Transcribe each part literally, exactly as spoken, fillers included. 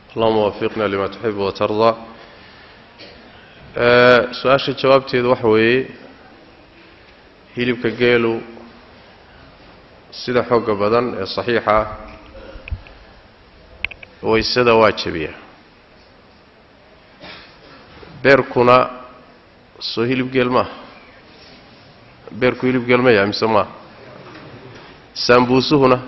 اللهم وفقنا لما تحب وترضى. أه سؤال جوابتي وحوي هيلبك جيلو سيدا حق بدن صحيحة ويسدا واجبية بيركونا سو هيلب جيل ما بيركو هيلب جيل ما يعني سما سامبوسو هنا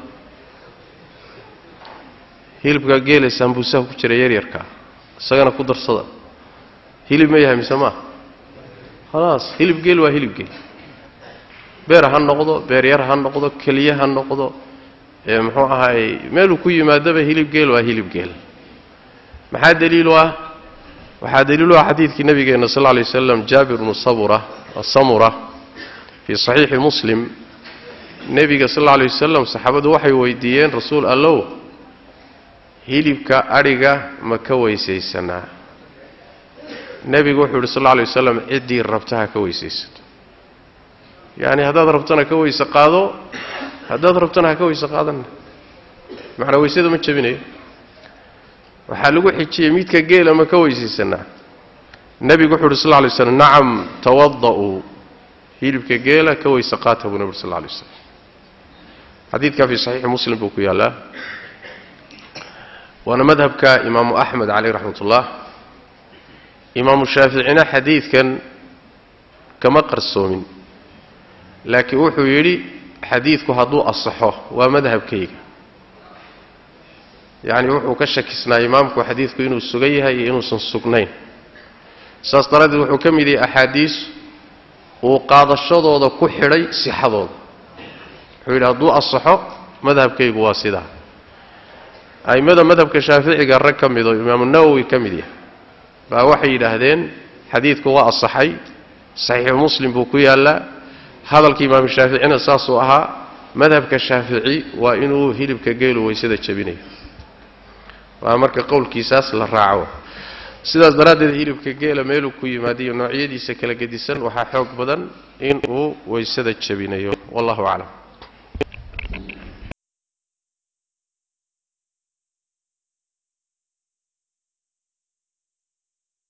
hilibka geela sambuusaha ku jira yar yarka isagana ku darsada hilib ma yahay misama خلاص hilib geel waa hilib geel beer ha noqdo beer yar ha noqdo kaliya ha noqdo ee muxuu ahaay meel ku yimaadaba hilib geel waa hilib geel maxaa daliil waa waxa daliil waa xadiidkii nabigeena sallallahu alayhi wasallam Jaabir ibn Sabura as-Samura fi sahih Muslim nabiga sallallahu alayhi wasallam saxaabadu waxay weydiiyeen rasuul Allah hilibka ariga ma ka weysaysanaa nabigu wuxuu sallallahu alayhi wasallam cidii rabtaa ka weysaysato yaani hadaad rabtana ka weysa qaado hadaad rabtana ka weysa qaadan macna weysada ma jabinay waxa lagu xijiyay midka geela ma ka weysaysanaa nabigu wuxuu sallallahu alayhi wasallam nacam tawaddau hilibka geela ka weysa qaata buu nabigu sallallahu alayhi wasallam hadithka fi sahih muslim buu ku yaalaa وانا مذهبك امام احمد عليه رحمه الله امام الشافعي حديث كان كما قرصومين لكن وحو يري حديثك هدو الصحه ومذهب كيك يعني وحو كشكسنا امامك حديثك انه سغيها انه سنسغنين ساس طرد وحو كميدي احاديث وقادشدودا ku xiray sixadooda wuxuu yiri hadu الصحه مذهب كيك واسدا aymada madhabka shaafiiciga rag kamido imaam an-nawawi kamidiya baa waxay yiraahdeen xadiidku waa asaxay sahih muslim buu ku yaala hadalkii imaam shaafiicina saasoo ahaa madhabka shaafici waa inuu hilibka geelo weysada jabinayo waa marka qowlkiisaas la raaco sidaas daradeed hilibka geela meel ku yimaadiyo noocyadiisa kala gedisan waxa xoog badan in uu weysada jabinayo wallahu a'lam.